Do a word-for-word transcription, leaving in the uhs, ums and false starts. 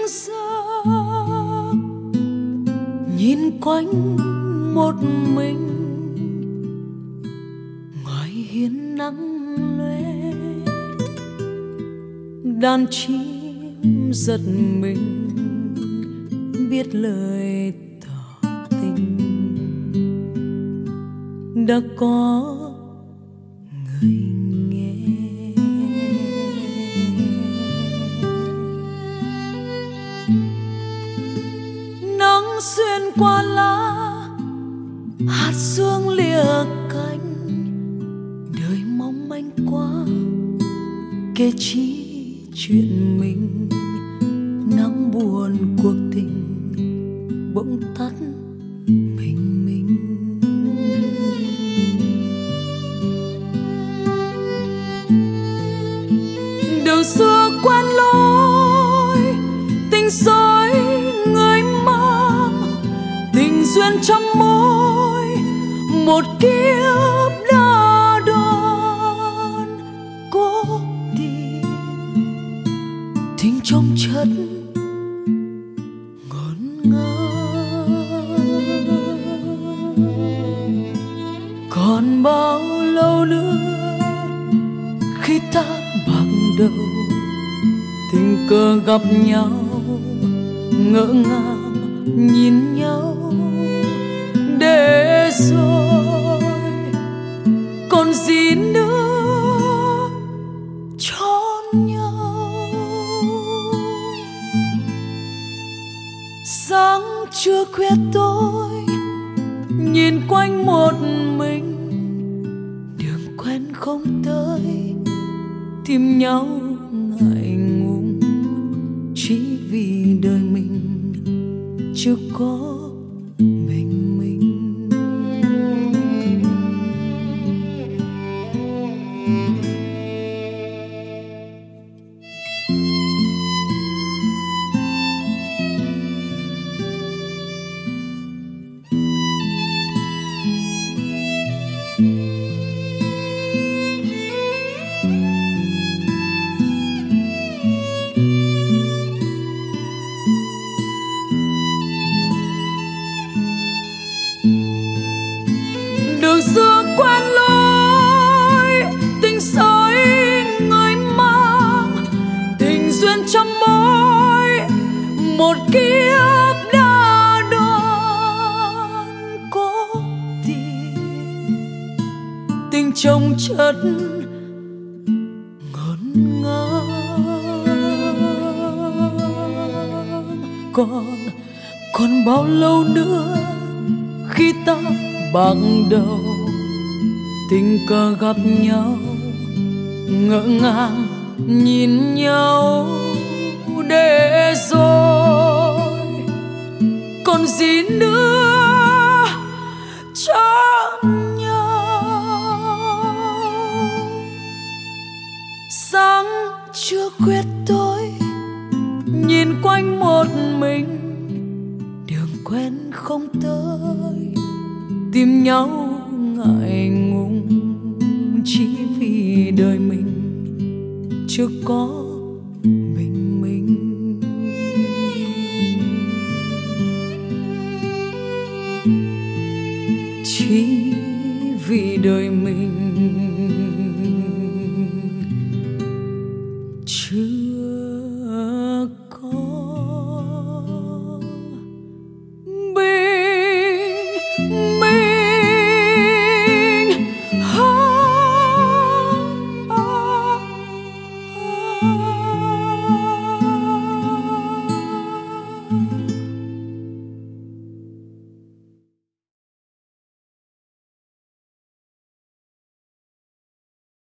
giấc, nhìn quanh một mình ngoài hiên nắng lóe, đàn chim giật mình biết lời tỏ tình, đã có người nghe. Nắng xuyên qua lá, hạt sương lìa cánh, đời mong manh quá kể chi chuyện mình. Nắng buồn cuộc tình bỗng tắt mình mình. Đường xưa quen lối, tình dối người mang, tình duyên trong môi một kiếp đã đón cố tìm. Tình trong chất ngổn ngang, còn bao lâu nữa khi ta bạc đầu tình cờ gặp nhau, ngỡ ngàng nhìn nhau để rồi còn gì nữa trốn nhau. Sáng trưa khuya tối nhìn quanh một mình, đường quen không tới tìm nhau ngại ngùng, chỉ vì đời mình chưa có mình mình. Đường xưa quen lối, tình dối người mang, tình duyên trong môi một kiếp đã đón cố tìm. Tình chồng chất ngổn ngang, còn còn bao lâu nữa khi ta bạc đầu tình cờ gặp nhau, ngỡ ngàng nhìn nhau để rồi còn gì nữa trọn nhau. Sáng trưa khuya tối nhìn quanh một mình, đường quen không tới tìm nhau ngại ngùng, chỉ vì đời mình chưa có mình mình. Chỉ vì đời mình chưa có oh